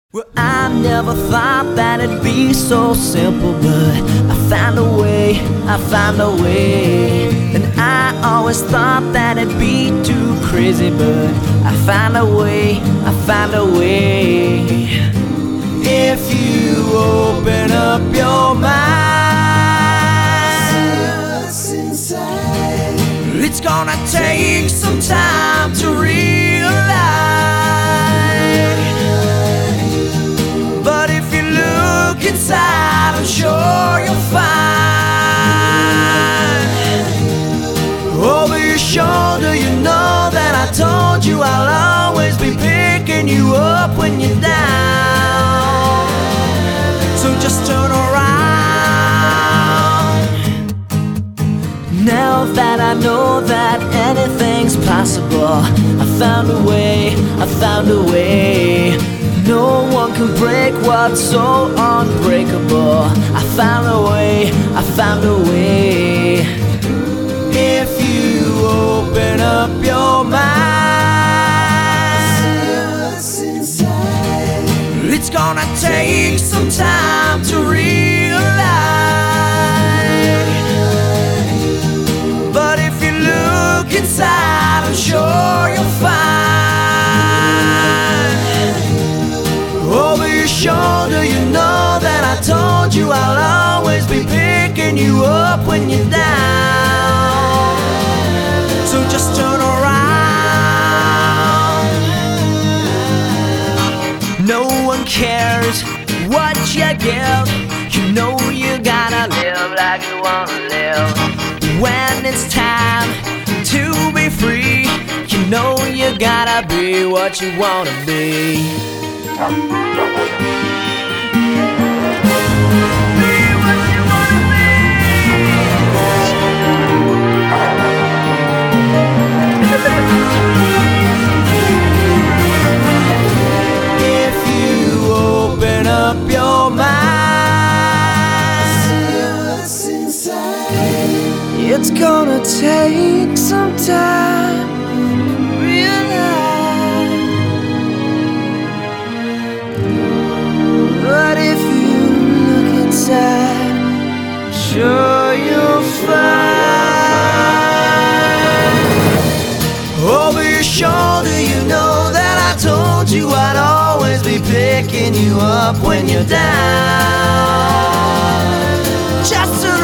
Well, I never thought that it'd be so simple, but I found a way, I found a way. And I always thought that it'd be too crazy, but I found a way, I found a way. If you open up your mind, see what's inside. It's gonna take some time to realize. Inside, I'm sure you'll find. Over your shoulder, you know that I told you I'll always be picking you up when you're down. So just turn around. Now that I know that anything's possible, I found a way, I found a way. No one can break what's so unbreakable. I found a way, I found a way. If you open up your mind, see what's inside. It's gonna take some time to realize. But if you look inside, I'm sure you'll find. Over your shoulder, you know that I told you I'll always be picking you up when you're down. So just turn around. No one cares what you give. You know you gotta live like you wanna live. When it's time to be free, you know you gotta be what you wanna be. If you open up your mind, see what's inside. It's gonna take some time. But if you look inside, sure you'll find. Over your shoulder, you know that I told you I'd always be picking you up when you're down. Just